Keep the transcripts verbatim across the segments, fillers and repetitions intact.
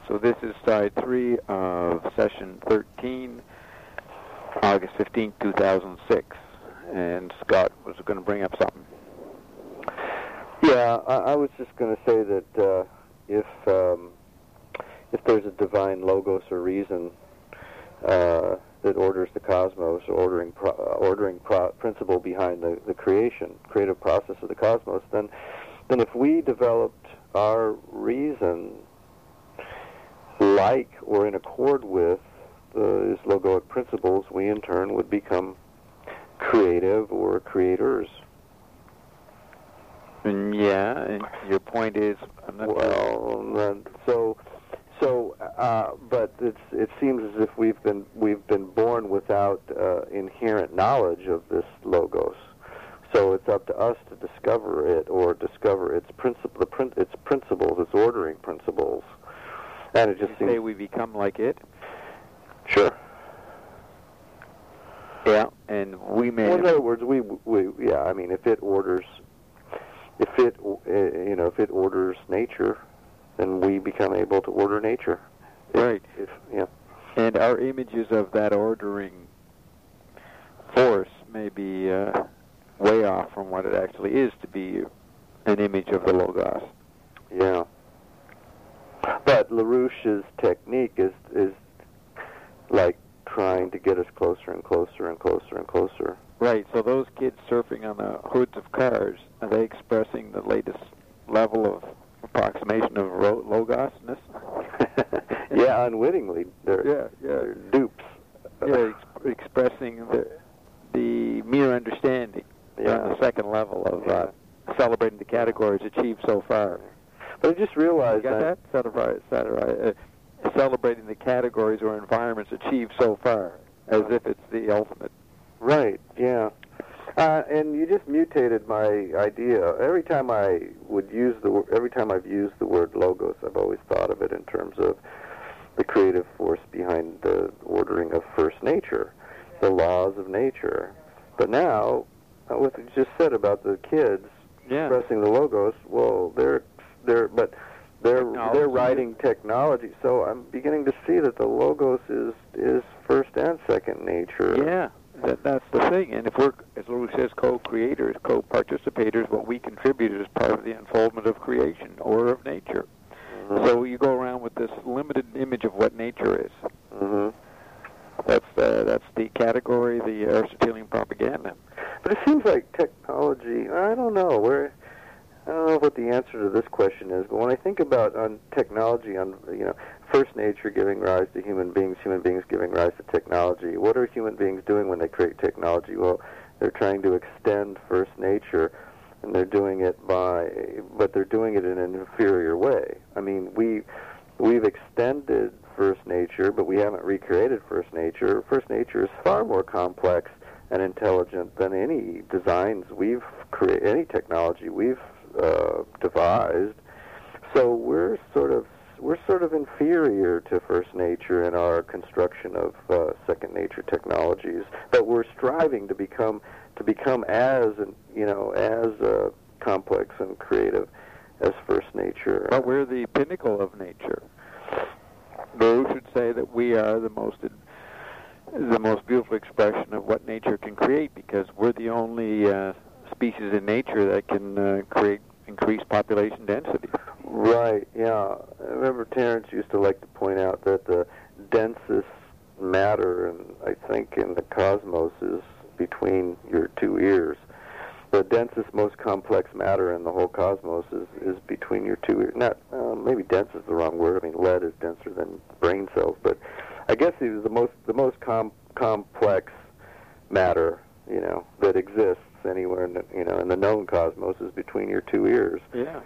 So this is side three of session thirteen, August fifteenth, two thousand six. And Scott was going to bring up something. Yeah, I, I was just going to say that uh, if um, if there's a divine logos or reason uh, that orders the cosmos, or ordering pro- ordering pro- principle behind the, the creation, creative process of the cosmos, then then if we developed our reason like or in accord with those logoic principles, we in turn would become creative or creators. And yeah, and your point is, I'm not well, uh, so, so, uh, but it's, it seems as if we've been we've been born without uh, inherent knowledge of this logos. So it's up to us to discover it or discover its principle, the prin- its principles, its ordering principles. And it just you seems say we become like it. Sure. Yeah, and we may. Well, in other words, we we yeah. I mean, if it orders. If it, uh, you know, if it orders nature, then we become able to order nature. If, right. If, yeah. And our images of that ordering force may be uh, way off from what it actually is to be an image of the Logos. Yeah. But LaRouche's technique is is like trying to get us closer and closer and closer and closer. Right, so those kids surfing on the hoods of cars, are they expressing the latest level of approximation of ro- logosness? Yeah, unwittingly. They're, yeah, yeah. They're dupes. Yeah, ex- expressing the the mere understanding yeah. on the second level of uh, celebrating the categories achieved so far. But I just realized you got that... that? Celebrate, celebrate, uh, celebrating the categories or environments achieved so far, as if it's the ultimate. Right, yeah. Uh, and you just mutated my idea. Every time I would use the word, every time I've used the word logos, I've always thought of it in terms of the creative force behind the ordering of first nature, the laws of nature. But now, uh, what you just said about the kids yeah. expressing the logos, well, they're they're but they're technology. they're writing technology. So I'm beginning to see that the logos is is first and second nature. Yeah. That, that's the thing, and if we're, as Lou says, co-creators, co-participators, what we contribute is part of the unfoldment of creation or of nature. Mm-hmm. So you go around with this limited image of what nature is. Mm-hmm. That's uh, that's the category, the Aristotelian propaganda. But it seems like technology, I don't know, where I don't know what the answer to this question is, but when I think about on technology, on you know, first nature giving rise to human beings, human beings giving rise to technology, what are human beings doing when they create technology? Well, they're trying to extend first nature, and they're doing it by, but they're doing it in an inferior way. I mean, we, we've extended first nature, but we haven't recreated first nature. First nature is far more complex and intelligent than any designs we've created, any technology we've uh, devised. So we're sort of we're sort of inferior to first nature in our construction of uh, second nature technologies. But we're striving to become to become as you know as uh, complex and creative as first nature. But we're the pinnacle of nature. Those should say that we are the most the most beautiful expression of what nature can create, because we're the only uh, species in nature that can uh, create increased population density. Right, yeah. I remember Terence used to like to point out that the densest matter, and I think in the cosmos, is between your two ears. The densest, most complex matter in the whole cosmos is, is between your two ears. Not, uh, maybe dense is the wrong word. I mean, lead is denser than brain cells, but I guess it was the most the most com- complex matter, you know, that exists anywhere in the, you know in the known cosmos is between your two ears. Yeah.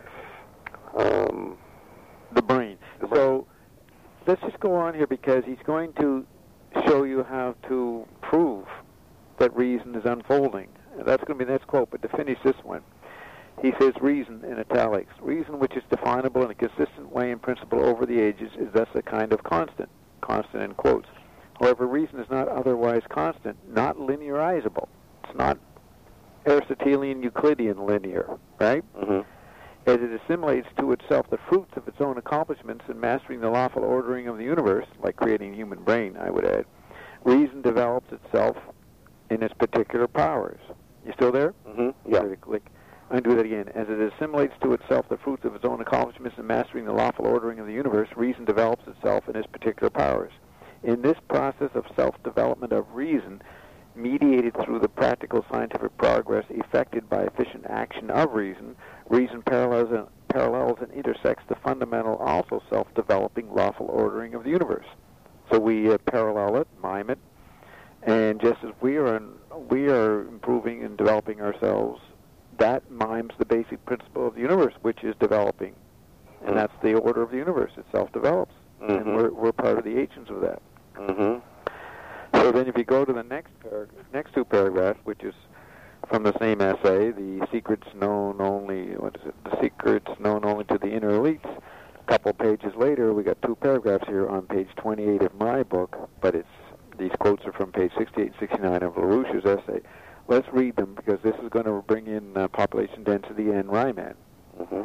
Um, the brain. The brain. So let's just go on here, because he's going to show you how to prove that reason is unfolding. That's going to be the next quote, but to finish this one, he says, reason, in italics, reason which is definable in a consistent way and principle over the ages is thus a kind of constant, constant in quotes. However, reason is not otherwise constant, not linearizable. It's not Aristotelian Euclidean linear, right? Mm-hmm. as it assimilates to itself the fruits of its own accomplishments in mastering the lawful ordering of the universe, like creating a human brain, I would add, reason develops itself in its particular powers. You still there? Mm-hmm. Yeah. Click. I'm going to do that again. As it assimilates to itself the fruits of its own accomplishments in mastering the lawful ordering of the universe, reason develops itself in its particular powers. In this process of self-development of reason, mediated through the practical scientific progress effected by efficient action of reason, reason parallels and, parallels and intersects the fundamental, also self-developing lawful ordering of the universe. So we uh, parallel it, mime it, and just as we are in, we are improving and developing ourselves, that mimes the basic principle of the universe, which is developing, and that's the order of the universe. It self-develops, mm-hmm. and we're we're part of the agents of that. Mm-hmm. So then if you go to the next par- next two paragraphs, which is from the same essay, the secrets known only, what is it, the secrets known only to the inner elites, a couple pages later, we got two paragraphs here on page twenty-eight of my book, but it's these quotes are from page sixty-eight and sixty-nine of LaRouche's essay. Let's read them, because this is going to bring in uh, population density and Riemann. Mm-hmm.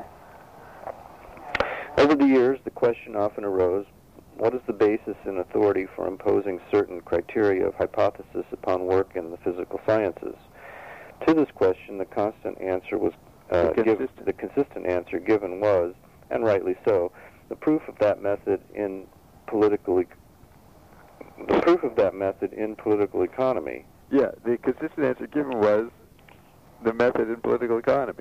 Over the years, the question often arose, what is the basis and authority for imposing certain criteria of hypothesis upon work in the physical sciences? To this question, the constant answer was uh, the, give, consistent. the consistent answer given was, and rightly so, the proof of that method in political e- the proof of that method in political economy. Yeah, the consistent answer given was the method in political economy.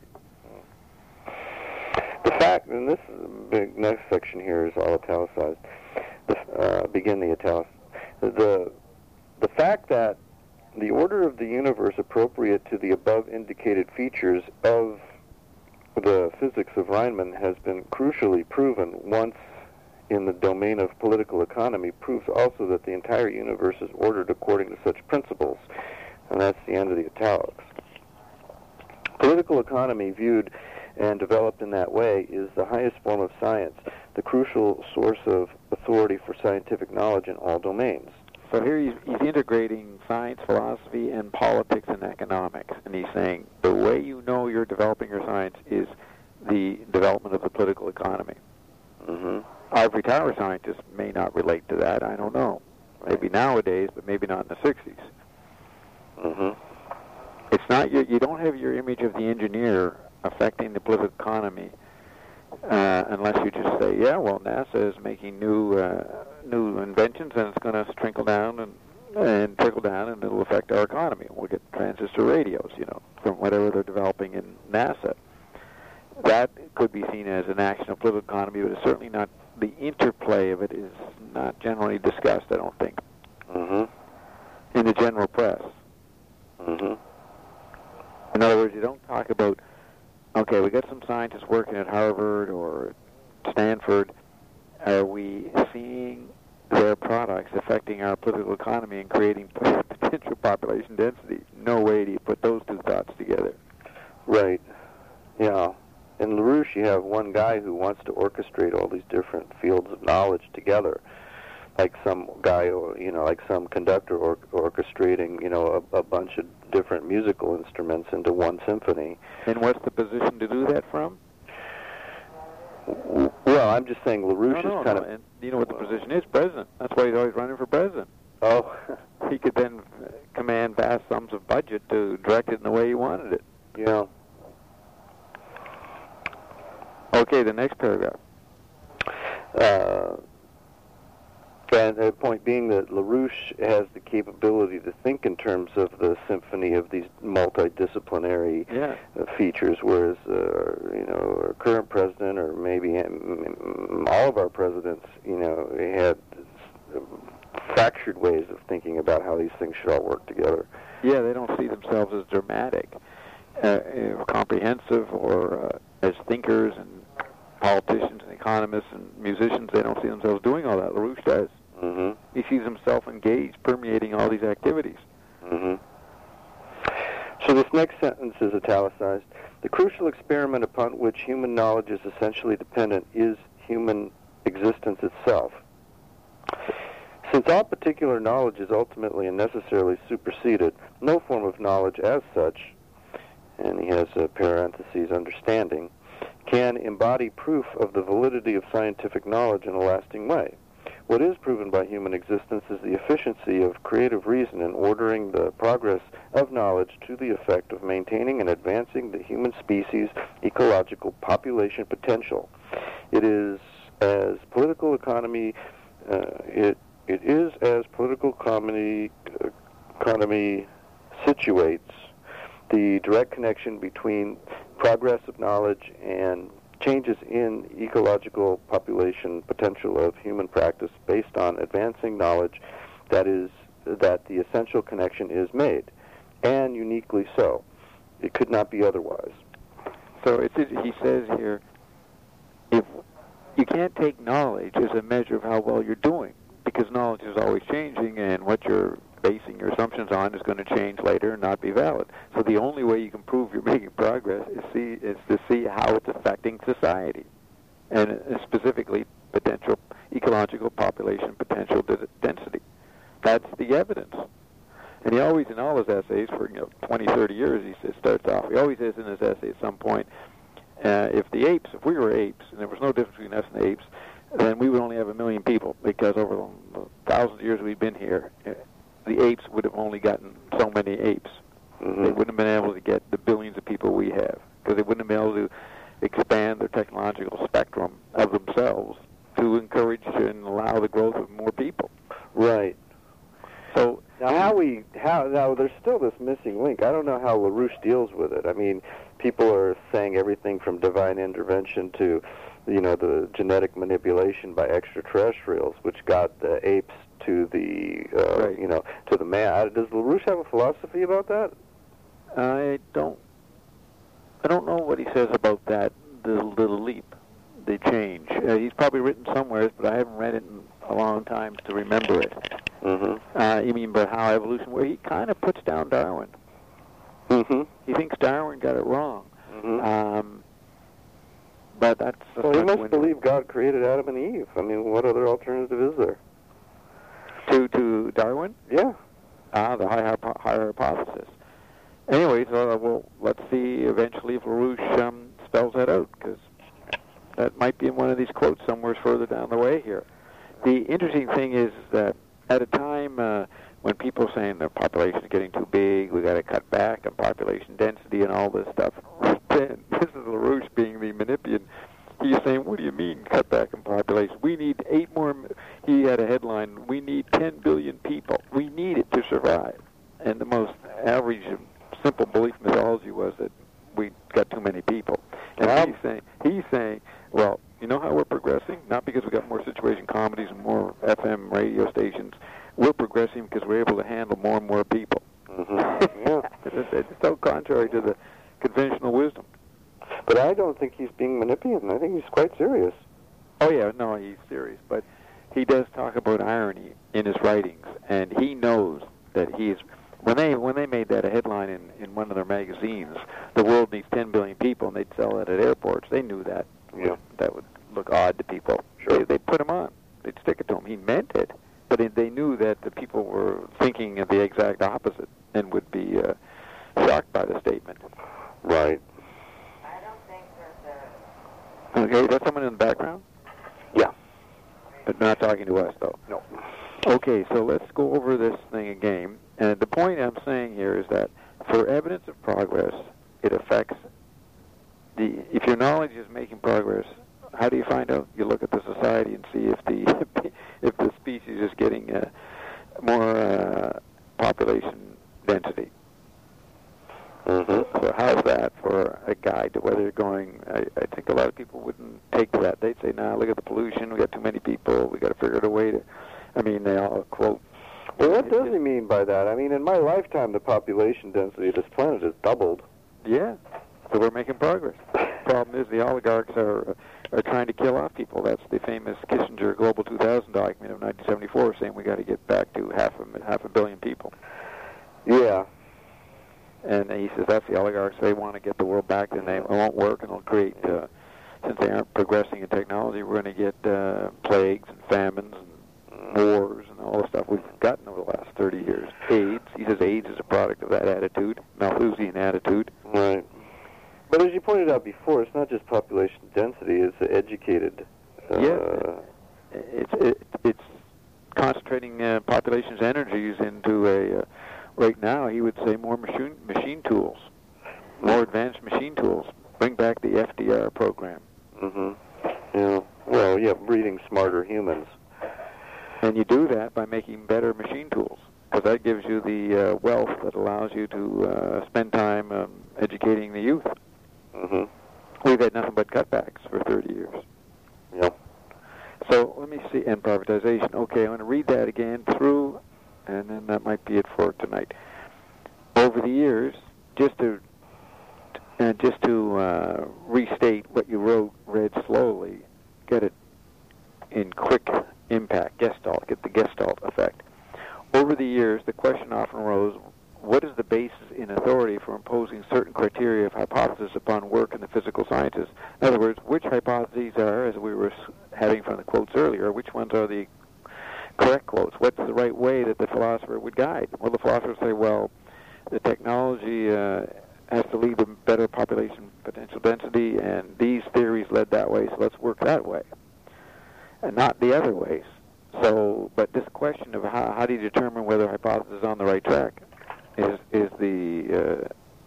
The fact, and this big next section here is all italicized. The, uh, begin the italics. The the fact that the order of the universe appropriate to the above indicated features of the physics of Riemann has been crucially proven once in the domain of political economy proves also that the entire universe is ordered according to such principles. And that's the end of the italics. Political economy viewed and developed in that way is the highest form of science, the crucial source of authority for scientific knowledge in all domains. So here he's, he's integrating science, philosophy, and politics and economics. And he's saying the way you know you're developing your science is the development of the political economy. Mm-hmm. Ivory Tower scientists may not relate to that. I don't know. Maybe nowadays, but maybe not in the sixties. Mm-hmm. It's not your, you don't have your image of the engineer affecting the political economy uh, unless you just say, yeah, well, NASA is making new uh, new inventions, and it's going to trickle down and and trickle down, and it'll affect our economy. We'll get transistor radios, you know, from whatever they're developing in NASA. That could be seen as an action of political economy, but it's certainly not. The interplay of it is not generally discussed, I don't think, mm-hmm. in the general press. Mm-hmm. In other words, you don't talk about, okay, we got some scientists working at Harvard or Stanford. Are we seeing their products affecting our political economy and creating potential population density? No way do you put those two thoughts together. Right. Yeah. In LaRouche, you have one guy who wants to orchestrate all these different fields of knowledge together, like some guy, or you know, like some conductor or, orchestrating, you know, a, a bunch of different musical instruments into one symphony. And what's the position to do that from? Well, I'm just saying LaRouche no, no, is kind no. of... And you know what the position is? President. That's why he's always running for president. Oh. He could then command vast sums of budget to direct it in the way he wanted it. Yeah. Okay, the next paragraph. Uh, and the point being that LaRouche has the capability to think in terms of the symphony of these multidisciplinary yeah. uh, features, whereas, uh, you know, our current president, or maybe um, all of our presidents, you know, had fractured ways of thinking about how these things should all work together. Yeah, they don't see themselves as dramatic, uh, or comprehensive, or uh, as thinkers and politicians and economists and musicians. They don't see themselves doing all that. LaRouche does. Mm-hmm. He sees himself engaged, permeating all these activities. Mm-hmm. So this next sentence is italicized. The crucial experiment upon which human knowledge is essentially dependent is human existence itself. Since all particular knowledge is ultimately and necessarily superseded, no form of knowledge as such, and he has a parentheses, understanding, can embody proof of the validity of scientific knowledge in a lasting way. What is proven by human existence is the efficiency of creative reason in ordering the progress of knowledge to the effect of maintaining and advancing the human species' ecological population potential. It is as political economy, uh, it it is as political economy, uh, economy situates the direct connection between progress of knowledge and changes in ecological population potential of human practice based on advancing knowledge, that is, that the essential connection is made, and uniquely so. It could not be otherwise. So it's, he says here, if you can't take knowledge as a measure of how well you're doing, because knowledge is always changing, and what you're basing your assumptions on is going to change later and not be valid. So the only way you can prove you're making progress is see is to see how it's affecting society, and specifically potential ecological population potential density. That's the evidence. And he always, in all his essays for you know twenty, thirty years, he says, starts off. He always says in his essay at some point, uh, if the apes, if we were apes, and there was no difference between us and the apes, then we would only have a million people, because over the thousands of years we've been here, the apes would have only gotten so many apes. Mm-hmm. They wouldn't have been able to get the billions of people we have, because they wouldn't have been able to expand their technological spectrum of themselves to encourage and allow the growth of more people. Right. So now, how we how now there's still this missing link. I don't know how LaRouche deals with it. I mean, people are saying everything from divine intervention to, you know, the genetic manipulation by extraterrestrials, which got the apes to the, uh, right. you know, to the man. Does LaRouche have a philosophy about that? I don't. I don't know what he says about that. The little leap, the change. Uh, he's probably written somewhere, but I haven't read it in a long time to remember it. Mm-hmm. Uh, you mean, but how evolution? Where he kind of puts down Darwin. Mm-hmm. He thinks Darwin got it wrong. Mm-hmm. Um, but that's. Well, he must believe God created Adam and Eve. I mean, what other alternative is there? To to Darwin? Yeah. Ah, the higher higher hypothesis. Anyways, uh, well, let's see eventually if LaRouche um, spells that out, because that might be in one of these quotes somewhere further down the way here. The interesting thing is that at a time uh, when people are saying the population is getting too big, we got to cut back on population density and all this stuff, then this is LaRouche being the Manipian. He's saying, what do you mean cut back on population? We need eight more. He had a headline, we need ten billion people. We need it to survive. And the most average simple belief mythology was that we got too many people. And Wow. he's saying, he's saying, well, you know how we're progressing? Not because we got more situation comedies and more F M radio stations. We're progressing because we're able to handle more and more people. Mm-hmm. Yeah. it's, it's so contrary to the conventional wisdom. But I don't think he's being Manipian. I think he's quite serious. Oh, yeah, no, he's serious. But he does talk about irony in his writings, and he knows that he's... When they when they made that a headline in, in one of their magazines, the world needs ten billion people, and they'd sell that at airports, they knew that. Yeah. That would look odd to people. Sure. They, they'd put him on. They'd stick it to him. He meant it, but it, they knew that the people were thinking of the exact opposite and would be uh, shocked by the statement. Right. Okay, is that someone in the background? Yeah. But not talking to us, though. No. Okay, so let's go over this thing again. And the point I'm saying here is that for evidence of progress, it affects the... If your knowledge is making progress, how do you find out? You look at the society and see if the if the species is getting uh, more uh, population density. Mm-hmm. So how's that for a guide to whether you're going... I, I think a lot of people wouldn't take to that. They'd say, nah, look at the pollution. We got too many people. We got to figure out a way to... I mean, they all quote... Well, what does he mean by that? I mean, in my lifetime, the population density of this planet has doubled. Yeah. So we're making progress. Problem is the oligarchs are are trying to kill off people. That's the famous Kissinger Global two thousand document of nineteen seventy-four saying we got to get back to half a, half a billion people. Yeah. And he says that's the oligarchs. They want to get the world back, and they it won't work, and it'll create, uh, since they aren't progressing in technology, we're going to get uh, plagues and famines and wars and all the stuff we've gotten over the last thirty years. AIDS, he says AIDS is a product of that attitude, Malthusian attitude. Right. But as you pointed out before, it's not just population putting uh, population's energies into a, uh, right now, he would say more machine, machine tools, more advanced machine tools. Bring back the F D R program. Mm-hmm. Yeah. Well, yeah, breeding smarter humans. And you do that by making better machine tools, because that gives you the uh, wealth that allows you to uh, spend time um, educating the youth. Mm-hmm. We've had nothing but cutbacks for thirty years. Yeah. So let me see, and privatization. Okay, I'm going to read that again through, and then that might be it for tonight. Over the years, just to uh, just to uh, restate what you wrote, read slowly, get it in quick impact, gestalt, get the gestalt effect. Over the years, the question often arose, what is the basis in authority for imposing certain criteria of hypothesis upon work in the physical sciences? In other words, which hypotheses are, as we were having from the quotes earlier, which ones are the correct quotes? What's the right way that the philosopher would guide? Well, the philosopher say, well, the technology uh, has to lead to better population potential density, and these theories led that way, so let's work that way, and not the other ways. So, but this question of how, how do you determine whether a hypothesis is on the right track is, is the uh,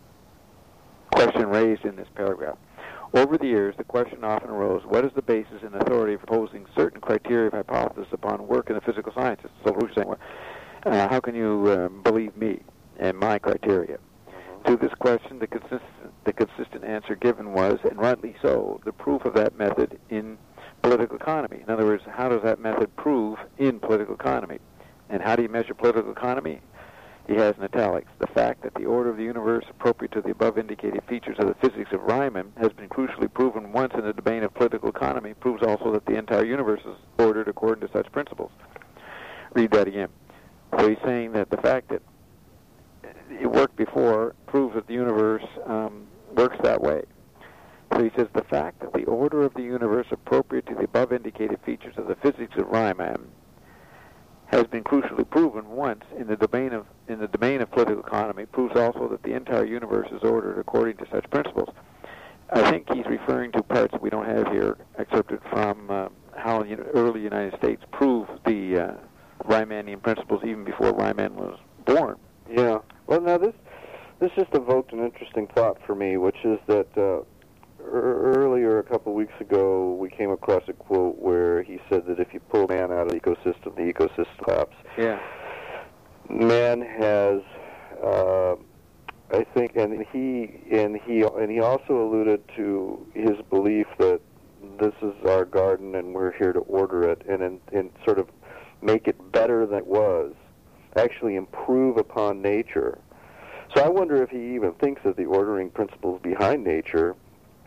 question raised in this paragraph. Over the years, the question often arose, what is the basis and authority for posing certain criteria of hypothesis upon work in the physical sciences? So who's saying, well, uh, how can you um, believe me and my criteria? Mm-hmm. To this question, the consistent, the consistent answer given was, and rightly so, the proof of that method in political economy. In other words, how does that method prove in political economy? And how do you measure political economy? He has in italics, the fact that the order of the universe appropriate to the above indicated features of the physics of Riemann has been crucially proven once in the domain of political economy proves also that the entire universe is ordered according to such principles. Read that again. So he's saying that the fact that it worked before proves that the universe um, works that way. So he says the fact that the order of the universe appropriate to the above indicated features of the physics of Riemann has been crucially proven once in the domain of in the domain of political economy proves also that the entire universe is ordered according to such principles. I think he's referring to parts that we don't have here, excerpted from uh, how the early United States proved the uh, Riemannian principles even before Riemann was born. Yeah. Well, now this this just evoked an interesting thought for me, which is that uh, earlier, a couple of weeks ago, we came across a quote where he said that if you pull man out of the ecosystem, the ecosystem collapses. Yeah. Man has, uh, I think, and he and he and he also alluded to his belief that this is our garden and we're here to order it and and, and sort of make it better than it was, actually improve upon nature. So I wonder if he even thinks that the ordering principles behind nature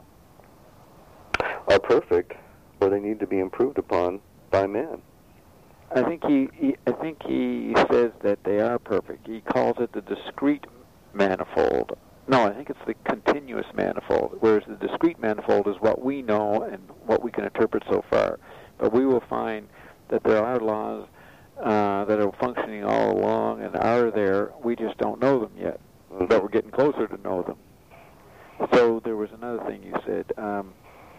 are perfect, or they need to be improved upon by man. I think he, he, I think he says that they are perfect. He calls it the discrete manifold. No, I think it's the continuous manifold, whereas the discrete manifold is what we know and what we can interpret so far. But we will find that there are laws uh, that are functioning all along and are there. We just don't know them yet, mm-hmm. but we're getting closer to know them. So there was another thing you said. Um,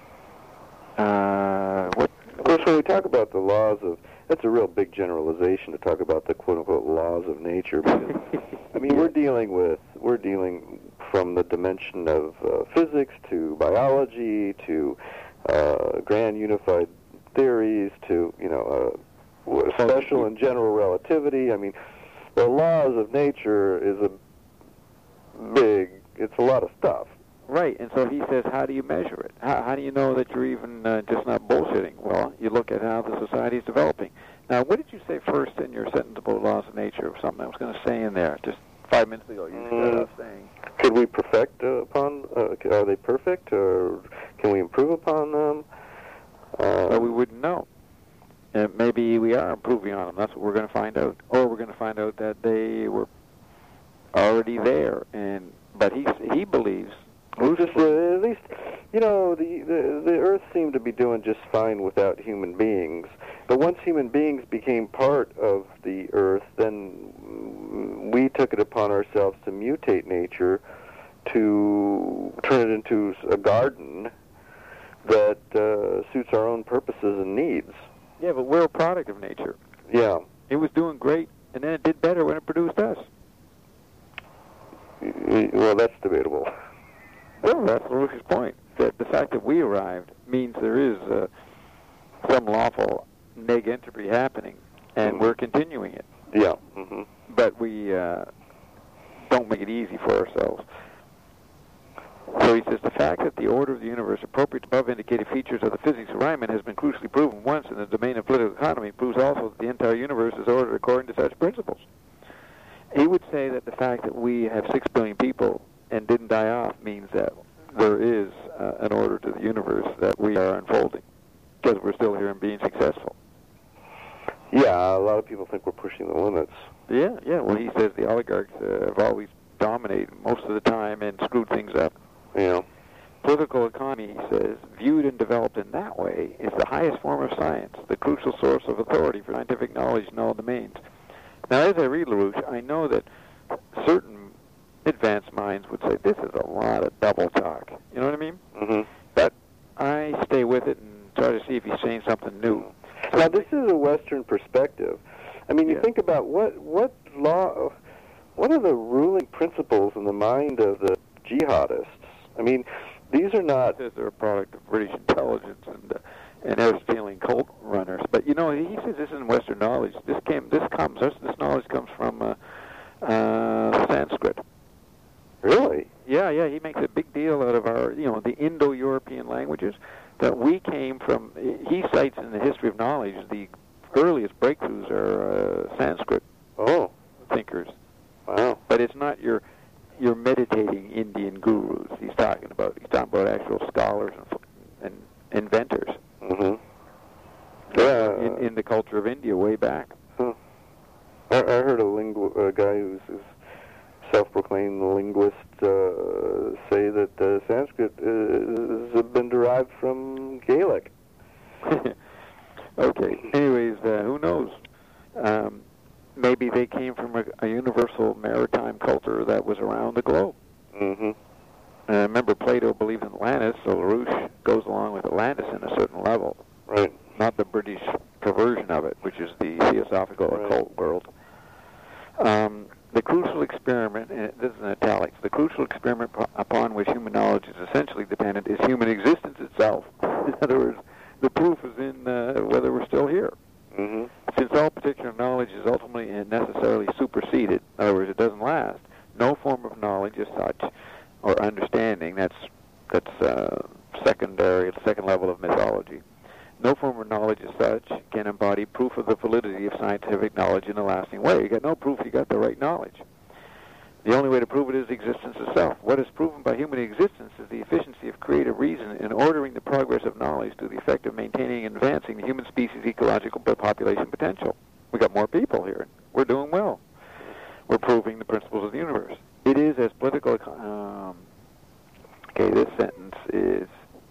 Uh, what? Of course, when we talk about the laws of, that's a real big generalization to talk about the quote-unquote laws of nature. Because, I mean, we're dealing with, we're dealing from the dimension of uh, physics to biology to uh, grand unified theories to, you know, uh, special and general relativity. I mean, the laws of nature is a big, it's a lot of stuff. Right, and so he says, how do you measure it? How, how do you know that you're even uh, just not bullshitting? Well, you look at how the society is developing. Now, what did you say first in your sentence about laws of nature or something I was going to say in there just five minutes ago? You started mm, off saying. Could we perfect uh, upon, uh, are they perfect, or can we improve upon them? Uh, well, we wouldn't know. Uh, maybe we are improving on them. That's what we're going to find out. Or we're going to find out that they were already there. And But he, he believes... Just, uh, at least, you know, the, the the Earth seemed to be doing just fine without human beings. But once human beings became part of the Earth, then we took it upon ourselves to mutate nature, to turn it into a garden that uh, suits our own purposes and needs. Yeah, but we're a product of nature. Yeah. It was doing some lawful neg entropy happening, and Mm-hmm. we're continuing it. Yeah. Mm-hmm. But we uh, don't make it easy for ourselves. So he says, the fact that the order of the universe appropriate to above indicated features of the physics of Riemann has been crucially proven once in the domain of political economy proves also that the entire universe is ordered according to such principles. He would say that the fact that we have six billion people and didn't die off means that there is uh, an order to the universe that we are unfolding because we're still here and being successful. Yeah, a lot of people think we're pushing the limits. Yeah, yeah. Well, he says the oligarchs uh, have always dominated most of the time and screwed things up. Yeah. Political economy, he says, viewed and developed in that way, is the highest form of science, the crucial source of authority for scientific knowledge in all domains. Now, as I read LaRouche, I know that certain advanced minds would say, this is a lot of double talk. You know what I mean? Mm-hmm. But I stay with it and try to see if he's saying something new. So now, this is a Western perspective. I mean, you Yeah. think about what what law, what are the ruling principles in the mind of the jihadists? I mean, these are not. He says they're a product of British intelligence and uh, and Aristotelian cult runners. But you know, he says this isn't Western knowledge. This came, this comes, this, this knowledge comes from uh, uh, Sanskrit. Really? Yeah, yeah. He makes a big deal out of our, you know, the Indo-European languages. That we came from. He cites in the history of knowledge the earliest breakthroughs are uh, Sanskrit Oh, thinkers. wow. But it's not your your meditating Indian gurus. He's talking about. He's talking about actual scholars and, and inventors. Mm-hmm. Yeah. In, in the culture of India, way back. Huh. I, I heard a lingu- a guy who's, who's self-proclaimed linguist uh, say that uh, Sanskrit uh, has been derived from Gaelic. Okay. Anyways, uh, who knows? Um, maybe they came from a, a universal maritime culture that was around the globe. Mm-hmm. Uh, remember, Plato believed in Atlantis, so LaRouche goes along with Atlantis in a certain level. Right. Not the British perversion of it, which is the theosophical Right. occult world. Um, the crucial experiment, and this is in italics, the crucial experiment p- upon which human knowledge is essentially dependent is human existence itself. In other words, the proof is in uh, whether we're still here. Mm-hmm. Since all particular knowledge is ultimately and necessarily superseded, in other words, it doesn't last, no form of knowledge as such, or understanding, that's that's uh, secondary, second level of mythology. No form of knowledge as such can embody proof of the validity of scientific knowledge in a lasting way. You got no proof you got the right knowledge. The only way to prove it is existence itself. What is proven by human existence is the efficiency of creative reason in ordering the progress of knowledge to the effect of maintaining and advancing the human species' ecological population potential. We got more people here. We're doing well. We're proving the principles of the universe. It is as political... Um, okay, this sentence is...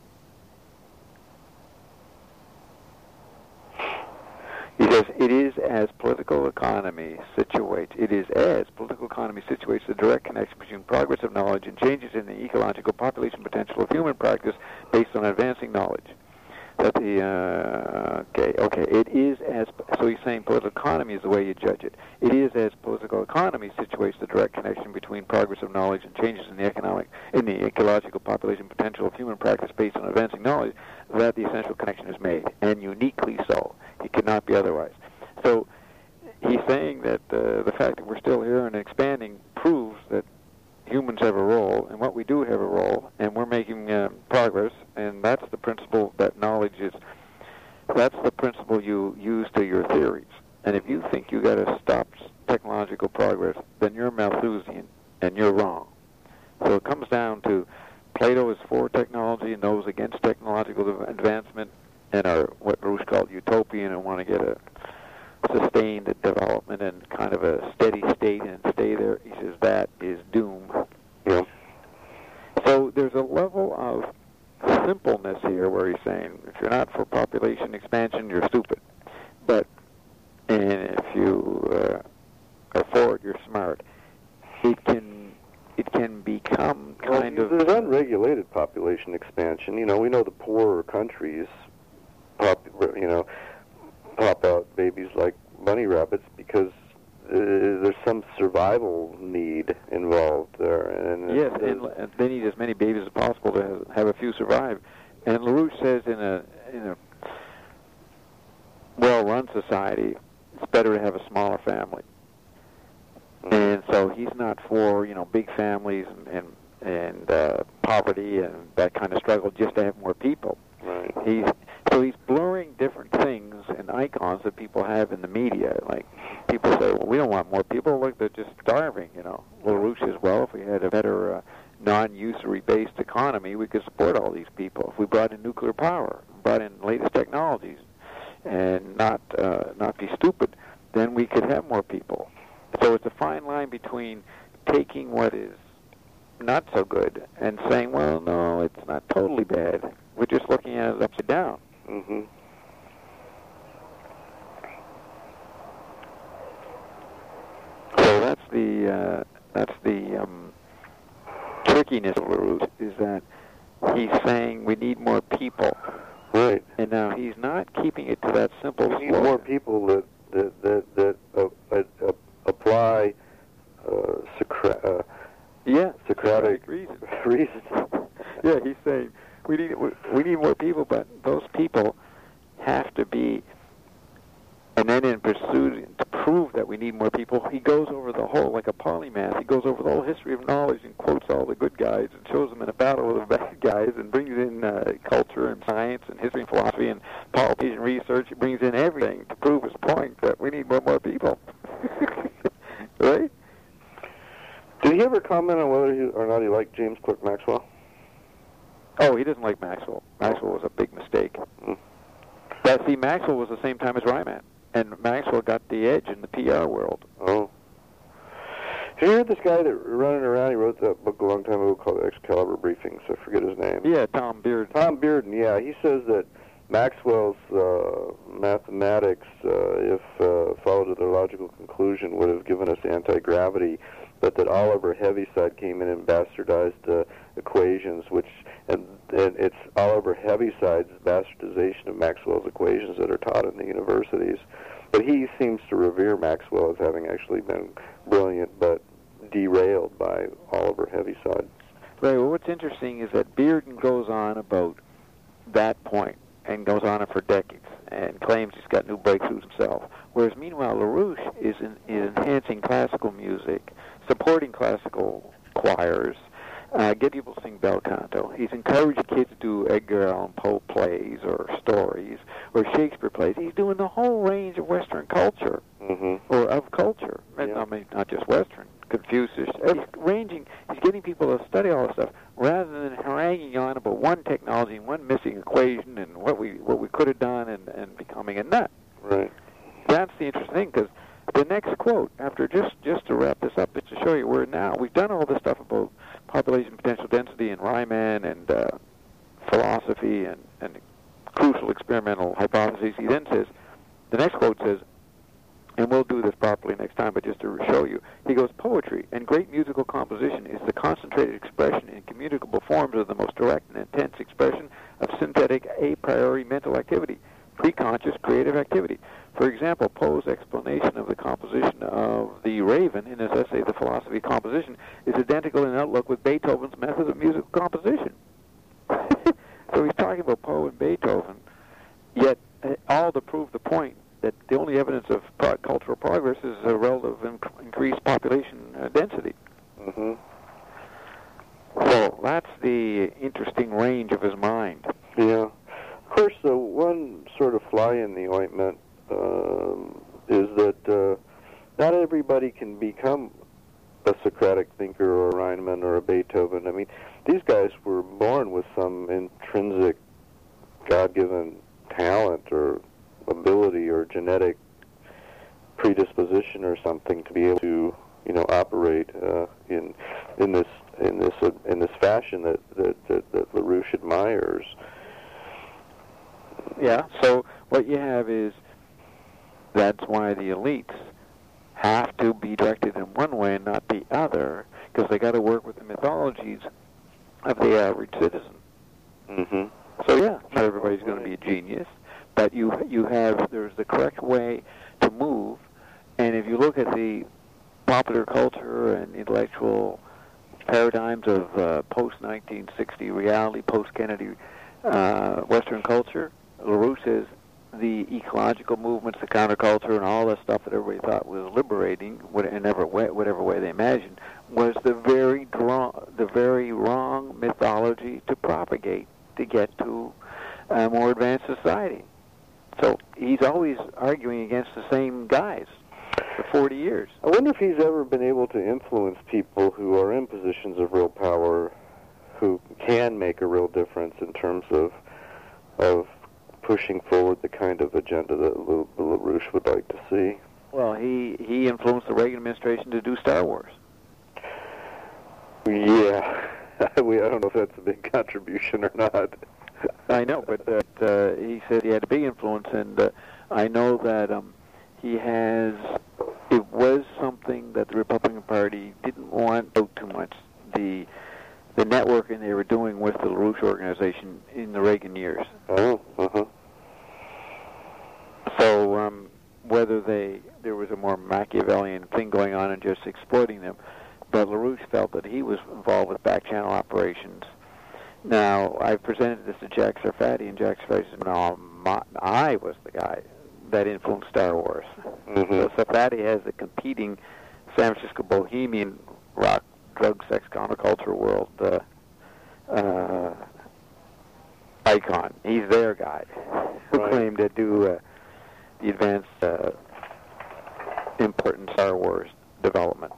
He says, it is as political economy situates, it is as political economy situates the direct connection between progress of knowledge and changes in the ecological population potential of human practice based on advancing knowledge. That the, uh, okay, okay, it is as, so he's saying political economy is the way you judge it. It is as political economy situates the direct connection between progress of knowledge and changes in the economic, in the ecological population potential of human practice based on advancing knowledge, that the essential connection is made, and uniquely so. It cannot be otherwise. So he's saying that uh, the fact that we're still here and expanding proves that humans have a role, and what we do have a role, and we're making uh, progress, and that's the principle that knowledge is, that's the principle you use to your theories. And if you think you got to stop technological progress, then you're Malthusian, and you're wrong. So it comes down to Plato is for technology and those against technological advancement, and are what Rouche called utopian and want to get a sustained development and kind of a steady state and stay there. He says that is doom. Yeah. So there's a level of simpleness here where he's saying if you're not for population expansion, you're stupid. But and if you uh, are for it, you're smart. It can it can become kind well, of there's unregulated population expansion. You know, we know the poorer countries, pop, you know, pop out babies like bunny rabbits because uh, there's some survival need involved there. And yes, and, and they need as many babies as possible to have, have a few survive. And LaRouche says in a in a one society, it's better to have a smaller family. And so he's not for, you know, big families and and, and uh, poverty and that kind of struggle just to have more people. Right. He's so he's blurring different things and icons that people have in the media. Like people say, well, we don't want more people. Look, they're just starving. You know, LaRouche says, well, if we had a better uh, non-usury based economy, we could support all these people. If we brought in nuclear power, brought in latest technologies, and not uh, not be stupid, then we could have more people. So it's a fine line between taking what is not so good and saying, well, no, it's not totally bad. We're just looking at it upside down. Mm-hmm. So that's the uh, that's the um, trickiness of LaRouche, is that he's saying we need more people. Right. And now he's not keeping it to that simple. We need more people that that that that uh, uh, uh, apply uh, Socra- uh, yeah, Socratic reason. reason. Yeah, he's saying we need we need more people, but those people have to be. And then in pursuit to prove that we need more people, he goes over the whole, like a polymath, he goes over the whole history of knowledge and quotes all the good guys and shows them in a battle with the bad guys and brings in uh, culture and science and history and philosophy and Polynesian research. He brings in everything to prove his point that we need more more people. Right? Did he ever comment on whether he, or not he liked James Clerk Maxwell? Oh, he doesn't like Maxwell. Maxwell was a big mistake. Mm. But see, Maxwell was the same time as Ryman. And Maxwell got the edge in the P R world. Oh. Have you heard this guy that running around? He wrote that book a long time ago called Excalibur Briefings. I forget his name. Yeah, Tom Bearden. Tom Bearden, yeah. He says that Maxwell's uh, mathematics, uh, if uh, followed to their logical conclusion, would have given us anti-gravity, but that Oliver Heaviside came in and bastardized uh, equations, which, and, and it's Oliver Heaviside's bastardization of Maxwell's equations that are taught in the universities. But he seems to revere Maxwell as having actually been brilliant, but derailed by Oliver Heaviside. Right, well, what's interesting is that Bearden goes on about that point, and goes on it for decades, and claims he's got new breakthroughs himself. Whereas, meanwhile, LaRouche is, in, is enhancing classical music, supporting classical choirs, uh, get people to sing bel canto. He's encouraging kids to do Edgar Allan Poe plays or stories or Shakespeare plays. He's doing the whole range of Western culture, mm-hmm. or of culture. Yeah. I mean, not just Western. Confucius. He's ranging. He's getting people to study all this stuff rather than haranguing on about one technology and one missing equation and what we what we could have done and, and becoming a nut. Right. That's the interesting thing, because the next quote, after just just to wrap this up, is to show you where now we've done all this stuff about population potential density and Riemann and uh, philosophy and and crucial experimental hypotheses. He then says, the next quote says, and we'll do this properly next time, but just to show you, he goes, poetry and great musical composition is the concentrated expression in communicable forms of the most direct and intense expression of synthetic a priori mental activity, preconscious creative activity. For example, Poe's explanation of the composition of the Raven in his essay, The Philosophy of Composition, is identical in outlook with Beethoven's method of musical composition. So he's talking about Poe and Beethoven, yet uh, all to prove the point that the only evidence of pro- cultural progress is a relative inc- increased population uh, density. Mm-hmm. So that's the interesting range of his mind. Yeah. Of course, the one sort of fly in the ointment um, is that uh, not everybody can become a Socratic thinker or a Riemann or a Beethoven. I mean, these guys were born with some intrinsic God-given talent or ability or genetic predisposition or something to be able to, you know, operate uh, in in this in this uh, in this fashion that that, that that LaRouche admires. Yeah. So what you have is that's why the elites have to be directed in one way and not the other, because they got to work with the mythologies of the average citizen. Mm-hmm. So yeah, not everybody's going to be a genius. But you you have, there's the correct way to move, and if you look at the popular culture and intellectual paradigms of uh, post nineteen sixty reality, post-Kennedy uh, Western culture, LaRouche says the ecological movements, the counterculture, and all that stuff that everybody thought was liberating, whatever way, whatever way they imagined, was the very draw, the very wrong mythology to propagate to get to a more advanced society. So he's always arguing against the same guys for forty years. I wonder if he's ever been able to influence people who are in positions of real power, who can make a real difference in terms of of pushing forward the kind of agenda that LaRouche would like to see. Well, he, he influenced the Reagan administration to do Star Wars. Yeah. we, I don't know if that's a big contribution or not. I know, but uh, uh, he said he had a big influence, and uh, I know that um, he has, it was something that the Republican Party didn't want out too much, the the networking they were doing with the LaRouche organization in the Reagan years. Oh, uh-huh. So um, whether they there was a more Machiavellian thing going on and just exploiting them, but LaRouche felt that he was involved with back-channel operations. Now, I presented this to Jack Sarfati, and Jack Sarfati said, no, my, I was the guy that influenced Star Wars. Mm-hmm. So Sarfati has a competing San Francisco bohemian rock, drug, sex, counterculture world uh, uh, icon. He's their guy who Right. claimed to do uh, the advanced, uh, important Star Wars development.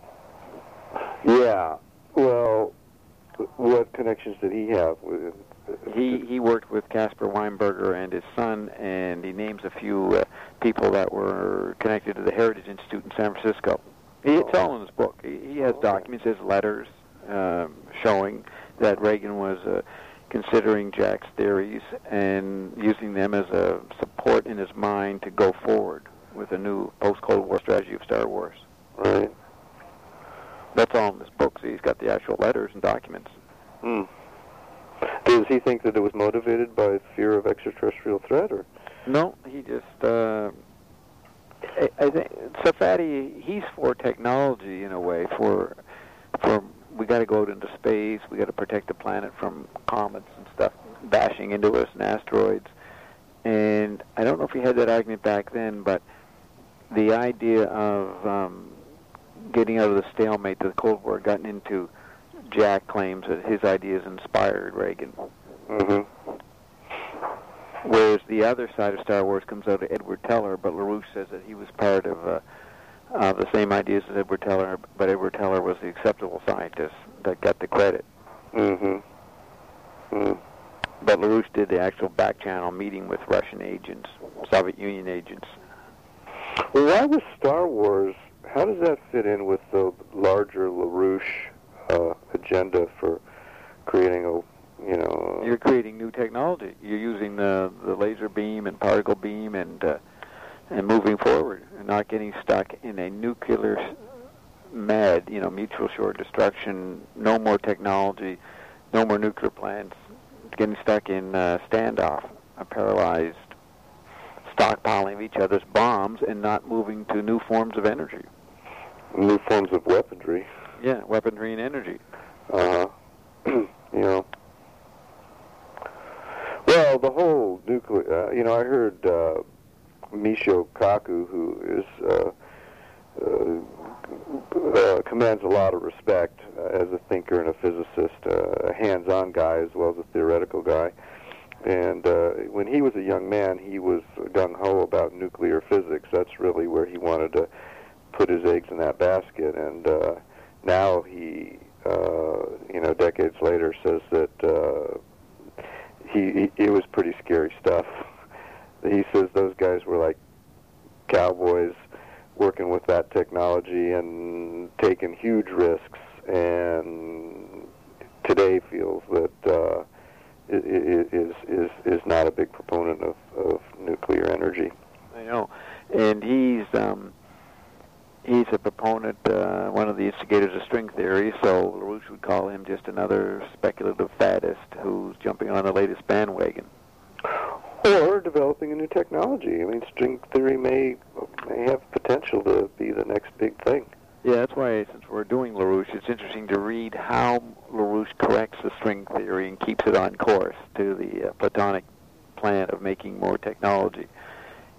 Yeah. Well, what connections did he have with? He he worked with Caspar Weinberger and his son, and he names a few uh, people that were connected to the Heritage Institute in San Francisco. He, it's all in his book. He, he has documents, his letters, um, showing that Reagan was uh, considering Jack's theories and using them as a support in his mind to go forward with a new post-Cold War strategy of Star Wars. Right. That's all in this book. So he's got the actual letters and documents. Hmm. Does he think that it was motivated by fear of extraterrestrial threat, or? No, he just. Uh, I, I think Sarfati, he's for technology in a way. For for we got to go out into space. We got to protect the planet from comets and stuff bashing into us and asteroids. And I don't know if he had that argument back then, but the idea of um, getting out of the stalemate that the Cold War had gotten into, Jack claims that his ideas inspired Reagan. Mm-hmm. Whereas the other side of Star Wars comes out of Edward Teller, but LaRouche says that he was part of uh, uh, the same ideas as Edward Teller, but Edward Teller was the acceptable scientist that got the credit. Mm-hmm. Mm. But LaRouche did the actual back-channel meeting with Russian agents, Soviet Union agents. Well, why was Star Wars, how does that fit in with the larger LaRouche uh, agenda for creating a, you know... You're creating new technology. You're using the, the laser beam and particle beam and uh, and moving forward and not getting stuck in a nuclear mad, you know, mutual assured destruction, no more technology, no more nuclear plants, getting stuck in uh, standoff, a paralyzed stockpiling of each other's bombs and not moving to new forms of energy. New forms of weaponry. Yeah, weaponry and energy. Uh-huh. You know. Well, the whole nuclear, uh, you know, I heard uh, Michio Kaku, who is, uh, uh, uh, commands a lot of respect uh, as a thinker and a physicist, uh, a hands-on guy as well as a theoretical guy. And uh, when he was a young man, he was gung-ho about nuclear physics. That's really where he wanted to put his eggs in that basket. And uh, now he, uh, you know, decades later, says that uh, he, he it was pretty scary stuff. He says those guys were like cowboys working with that technology and taking huge risks, and today feels that uh, is is is not a big proponent of, of nuclear energy. I know, and he's um, he's a proponent, uh, one of the instigators of string theory. So LaRouche would call him just another speculative faddist who's jumping on the latest bandwagon. Or developing a new technology. I mean, string theory may may have potential to be the next big thing. Yeah, that's why, since we're doing LaRouche, it's interesting to read how LaRouche corrects the string theory and keeps it on course to the uh, Platonic plan of making more technology.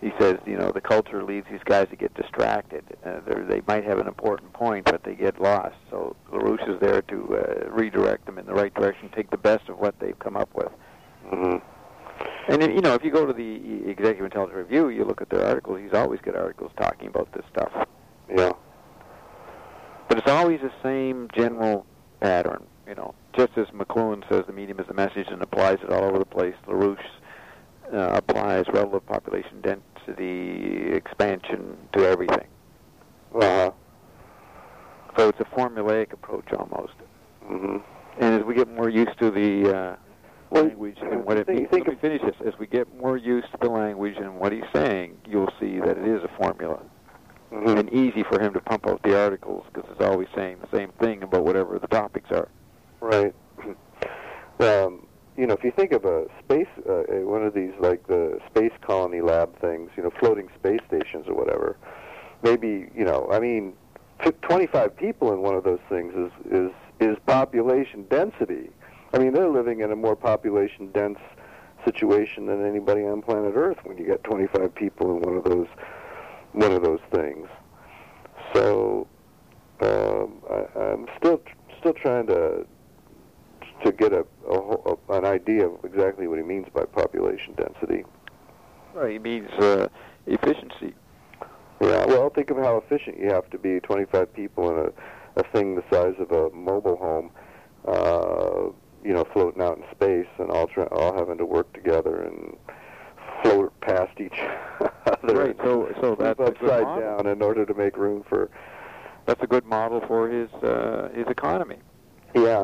he says, you know, the culture leads these guys to get distracted. Uh, they might have an important point, but they get lost. So LaRouche is there to uh, redirect them in the right direction, take the best of what they've come up with. Mm-hmm. And, you know, if you go to the Executive Intelligence Review, you look at their articles, he's always got articles talking about this stuff. Yeah. But it's always the same general pattern, you know. Just as McLuhan says the medium is the message and applies it all over the place, LaRouche uh, applies relative population density expansion to everything. Uh-huh. So it's a formulaic approach almost. Mm-hmm. And as we get more used to the uh, well, language and what it think, means, think let me finish this. As we get more used to the language and what he's saying, you'll see that it is a formula. Mm-hmm. And easy for him to pump out the articles because it's always saying the same thing about whatever the topics are. Right. um, you know, if you think of a space, uh, one of these like the space colony lab things, you know, floating space stations or whatever, maybe, you know, I mean, twenty-five people in one of those things is, is, is population density. I mean, they're living in a more population dense situation than anybody on planet Earth when you get twenty-five people in one of those one of those things. So um, I, I'm still still trying to to get a, a, a an idea of exactly what he means by population density. Well, he means uh, efficiency. Yeah. Well, think of how efficient you have to be. twenty-five people in a, a thing the size of a mobile home, uh, you know, floating out in space, and all try, all having to work together and float past each other. Right, so so that's a good upside model. down in order to make room for. That's a good model for his uh, his economy. Yeah.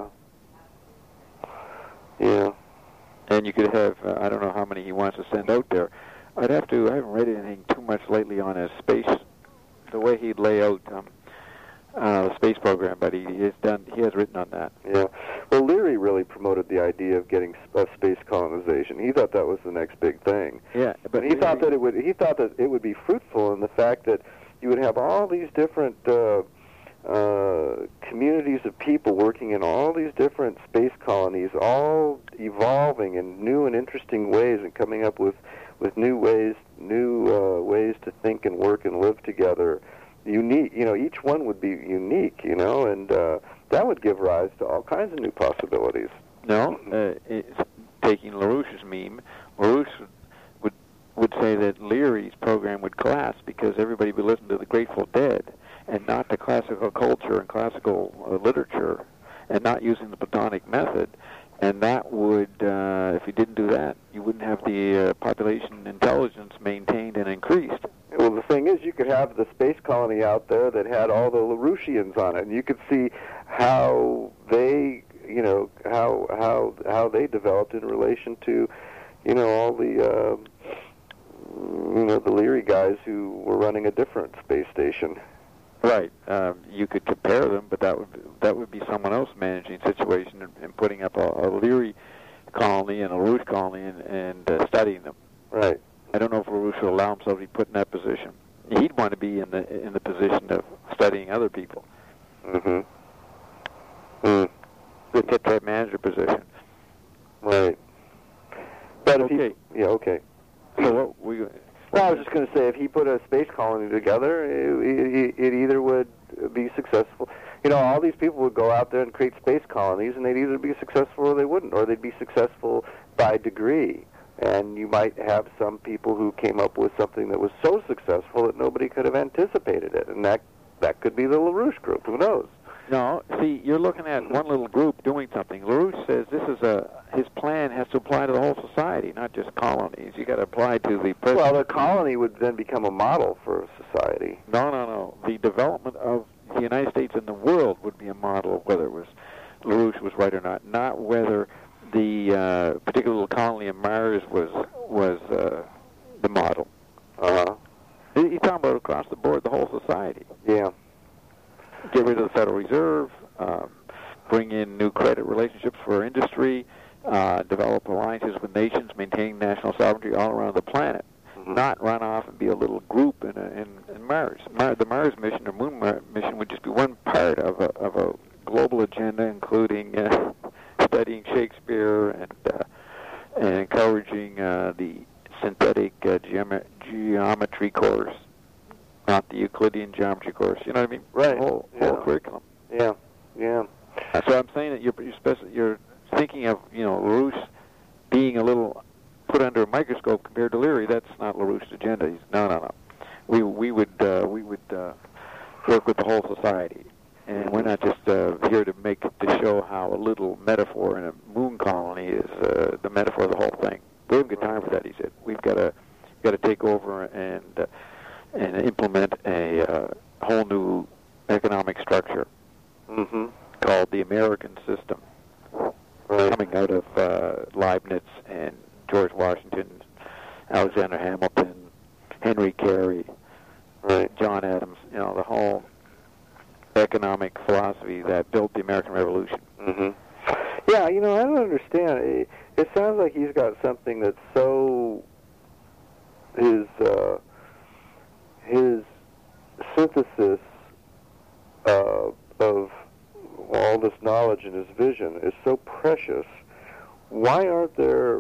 Yeah. And you could have uh, I don't know how many he wants to send out there. I'd have to. I haven't read anything too much lately on his space, the way he'd lay out um, uh, the space program, but he has done. He has written on that. Yeah. Well, Leary really promoted the idea of getting of space colonization. He thought that was the next big thing. Yeah, but he thought that it would. He thought that it would be fruitful in the fact that you would have all these different uh, uh, communities of people working in all these different space colonies, all evolving in new and interesting ways, and coming up with with new ways, new uh, ways to think and work and live together. Unique, you know, each one would be unique, you know, and uh, that would give rise to all kinds of new possibilities. No, uh, it's taking LaRouche's meme, LaRouche would would say that Leary's program would collapse because everybody would listen to the Grateful Dead and not to classical culture and classical uh, literature, and not using the Platonic method. And that would, uh, if you didn't do that, you wouldn't have the uh, population intelligence maintained and increased. Well, the thing is, you could have the space colony out there that had all the LaRouchians on it, and you could see how they, you know, how how how they developed in relation to, you know, all the, uh, you know, the Leary guys who were running a different space station. Right. Um, you could compare them, but that would that would be someone else managing the situation and, and putting up a, a Leary colony and a LaRouche colony and, and uh, studying them. Right. I don't know if LaRouche would allow himself to be put in that position. He'd want to be in the in the position of studying other people. Mm-hmm. Mm. The tip-type manager position. Right. But if okay. He, yeah. Okay. So what we. Well, I was just going to say, if he put a space colony together, it, it, it either would be successful. You know, all these people would go out there and create space colonies, and they'd either be successful or they wouldn't, or they'd be successful by degree. And you might have some people who came up with something that was so successful that nobody could have anticipated it, and that that could be the LaRouche group. Who knows? No, see, you're looking at one little group doing something. LaRouche says this is a his plan has to apply to the whole society, not just colonies. You got to apply to the present. Well, the colony would then become a model for society. No, no, no. The development of the United States and the world would be a model, whether it was LaRouche was right or not, not whether the uh, particular little colony of Mars was was uh, the model. Uh-huh. He's talking about across the board, the whole society. Yeah. Get rid of the Federal Reserve, um, bring in new credit relationships for industry, uh, develop alliances with nations, maintain national sovereignty all around the planet, mm-hmm. not run off and be a little group in, a, in, in Mars. Mar- the Mars mission or Moon Mar- mission would just be one part of a, of a global agenda, including uh, studying Shakespeare and uh, and encouraging uh, the synthetic uh, geom- geometry course, not the Euclidean geometry course. You know what I mean? Right. The whole, Yeah. whole curriculum. Yeah. Yeah. Uh, So I'm saying that you're you're, speci- you're thinking of, you know, LaRouche being a little put under a microscope compared to Leary. That's not LaRouche's agenda. He's, no, no, no. We we would uh, we would uh, work with the whole society, and we're not just uh, here to make to show how a little metaphor in a moon colony is uh, the metaphor of the whole thing. We haven't got time for that. He said we've got to got to take over and uh, and implement a uh, whole new economic structure Mm-hmm. called the American system, Right. coming out of uh, Leibniz and George Washington, Alexander Hamilton, Henry Carey, Right. John Adams, you know, the whole economic philosophy that built the American Revolution. Mm-hmm. Yeah, you know, I don't understand. It, it sounds like he's got something that's so his uh, his synthesis uh, of all this knowledge and his vision is so precious. Why aren't there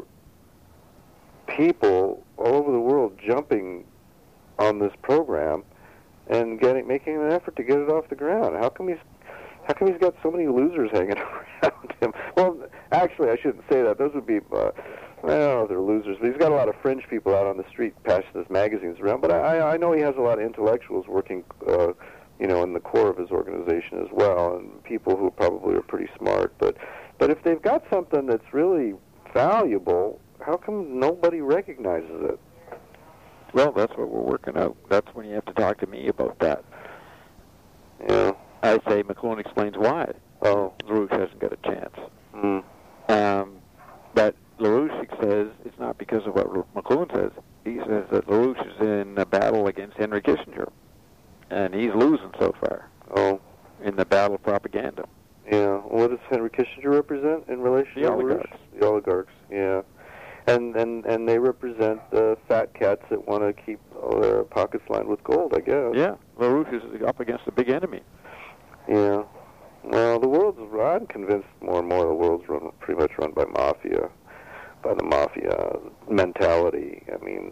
people all over the world jumping on this program and getting making an effort to get it off the ground? How come he's how come he's got so many losers hanging around him? Well, actually, I shouldn't say that. Those would be uh, I don't know if they're losers, but he's got a lot of fringe people out on the street passing his magazines around. But I, I know he has a lot of intellectuals working, uh, you know, in the core of his organization as well, and people who probably are pretty smart. But but if they've got something that's really valuable, how come nobody recognizes it? Well, that's what we're working out. That's when you have to talk to me about that. Yeah. I say McLuhan explains why Oh. LaRouche hasn't got a chance. Mm. Um, but LaRouche says it's not because of what McLuhan says. He says that LaRouche is in a battle against Henry Kissinger, and he's losing so far Oh. in the battle of propaganda. Yeah. What does Henry Kissinger represent in relation The to LaRouche? oligarchs. The oligarchs. Yeah. And and and they represent the fat cats that want to keep all their pockets lined with gold, I guess. Yeah, LaRouche is up against a big enemy. Yeah. Well, the world's, I'm convinced more and more the world's run, pretty much run by mafia, by the mafia mentality. I mean,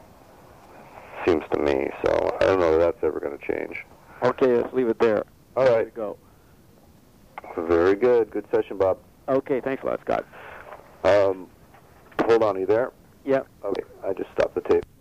seems to me. So I don't know if that's ever going to change. Okay, let's leave it there. All There right. you go. Very good. Good session, Bob. Okay, thanks a lot, Scott. Um, hold on, are you there? Yeah. Okay, I just stopped the tape.